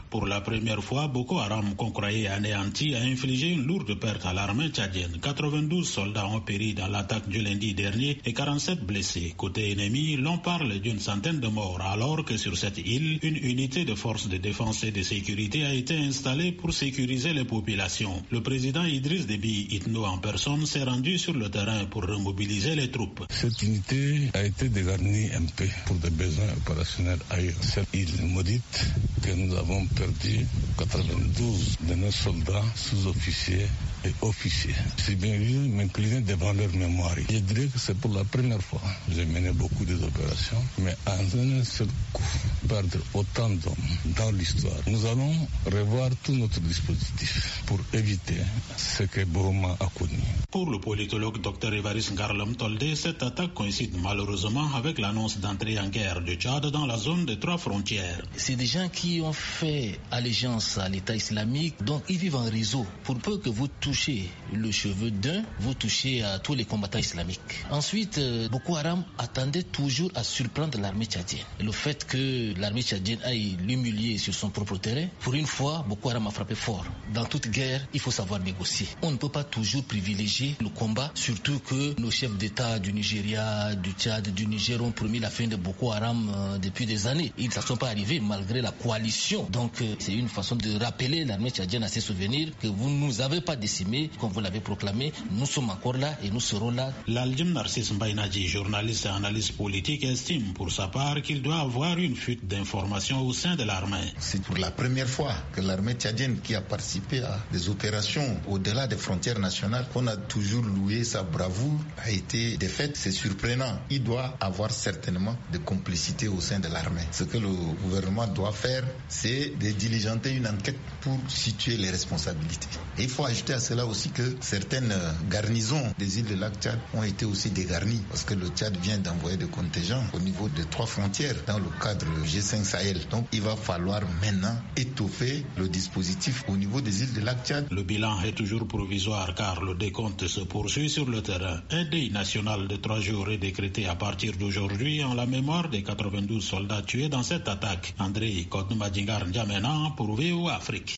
Pour la première fois, Boko Haram, qu'on croyait anéanti, a infligé une lourde perte à l'armée tchadienne. 92 soldats ont péri dans l'attaque du lundi dernier et 47 blessés. Côté ennemi, l'on parle d'une centaine de morts, alors que sur cette île, une unité de forces de défense et de sécurité a été installée pour sécuriser les populations. Le président Idriss Déby Itno en personne s'est rendu sur le terrain pour remobiliser les troupes. Cette unité a été dégarnie un peu pour des besoins opérationnels ailleurs. Cette île maudite que nous avons perdu 92 de nos soldats, sous-officiers et officiers. C'est bien vu m'incliner devant leur mémoire. Je dirais que c'est pour la première fois. J'ai mené beaucoup d'opérations, mais en un seul coup, perdre autant d'hommes dans l'histoire. Nous allons revoir tout notre dispositif pour éviter ce que Burma a connu. Pour le politologue Dr Évariste Ngarlam Toldé, cette attaque coïncide malheureusement avec l'annonce d'entrée en guerre du Tchad dans la zone des 3 frontières. C'est des gens qui ont fait allégeance à l'État islamique, donc ils vivent en réseau. Pour peu que vous touchez le cheveu d'un, vous touchez à tous les combattants islamiques. Ensuite, Boko Haram attendait toujours à surprendre l'armée tchadienne. Le fait que l'armée tchadienne aille l'humilier sur son propre terrain, pour une fois, Boko Haram a frappé fort. Dans toute guerre, il faut savoir négocier. On ne peut pas toujours privilégier le combat, surtout que nos chefs d'État du Nigeria, du Tchad, du Niger ont promis la fin de Boko Haram depuis des années. Ils ne sont pas arrivés malgré la coalition. Donc c'est une façon de rappeler l'armée tchadienne à ses souvenirs que vous ne nous avez pas décimés, comme vous l'avez proclamé. Nous sommes encore là et nous serons là. L'Aldjem Narcisse Mbaïnadji, journaliste et analyste politique, estime pour sa part qu'il doit avoir une fuite d'informations au sein de l'armée. C'est pour la première fois que l'armée tchadienne, qui a participé à des opérations au-delà des frontières nationales, qu'on a toujours loué sa bravoure, a été défaite. C'est surprenant. Il doit avoir certainement des complicités au sein de l'armée. Ce que le gouvernement doit faire, c'est de diligenter une enquête pour situer les responsabilités. Et il faut ajouter à cela aussi que certaines garnisons des îles de lac Tchad ont été aussi dégarnies, parce que le Tchad vient d'envoyer des contingents au niveau des 3 frontières dans le cadre G5 Sahel. Donc il va falloir maintenant étoffer le dispositif au niveau des îles de lac Tchad. Le bilan est toujours provisoire car le décompte se poursuit sur le terrain. Un deuil national de 3 jours est décrété à partir d'aujourd'hui en la mémoire des 92 soldats tués dans cette attaque. André Kodoumadjingar N'Djamena pour VOA Afrique.